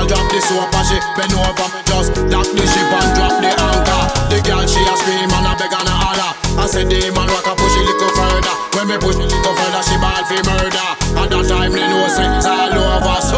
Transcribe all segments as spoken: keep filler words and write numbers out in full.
girl drop the soap and she bend over. Just dock the ship and drop the anchor. The girl she a scream and a beg and a holler. I said the man rock a push it little further. When me push it little further, she ball for murder. At that time they know say it's all over. So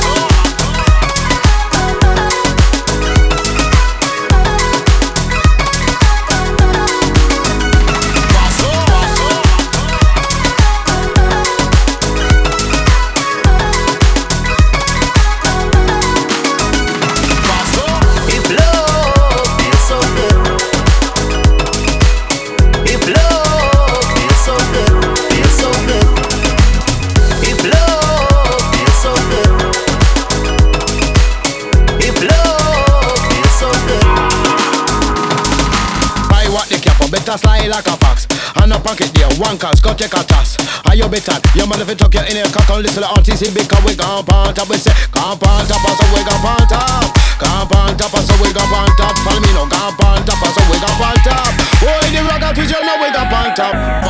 better slide like a fox. And a pocket there, one cast, go take a toss. Are you better? Your man if you tuck your in your cock and listen to aunties in because we gon' pant up. We say, gon' pant up, so we gon' pant up. Gon' pant up, so we gon' pant up. Follow me now, gon' pant up, so we gon' pant up. Boy, the rock out with you, now we gon' pant up.